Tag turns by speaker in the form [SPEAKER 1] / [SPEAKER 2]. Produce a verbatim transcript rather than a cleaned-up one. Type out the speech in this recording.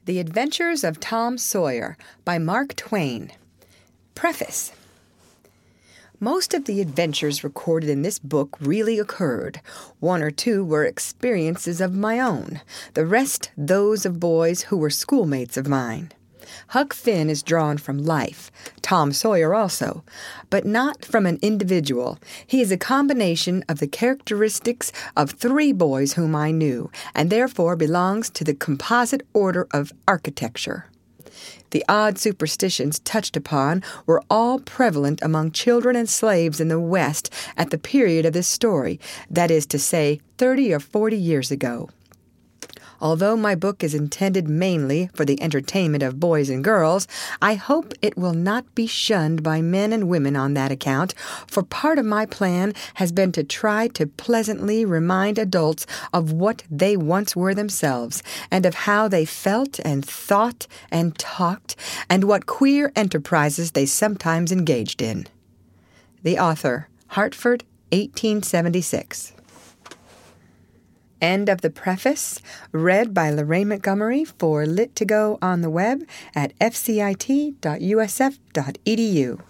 [SPEAKER 1] The Adventures of Tom Sawyer by Mark Twain. Preface. Most of the adventures recorded in this book really occurred. One or two were experiences of my own, the rest those of boys who were schoolmates of mine. Huck Finn is drawn from life, Tom Sawyer also, but not from an individual. He is a combination of the characteristics of three boys whom I knew, and therefore belongs to the composite order of architecture. The odd superstitions touched upon were all prevalent among children and slaves in the West at the period of this story, that is to say, thirty or forty years ago. Although my book is intended mainly for the entertainment of boys and girls, I hope it will not be shunned by men and women on that account, for part of my plan has been to try to pleasantly remind adults of what they once were themselves, and of how they felt and thought and talked, and what queer enterprises they sometimes engaged in. The author, Hartford, eighteen seventy-six. End of the preface, read by Lorraine Montgomery for Lit to Go on the web at f c i t dot u s f dot e d u.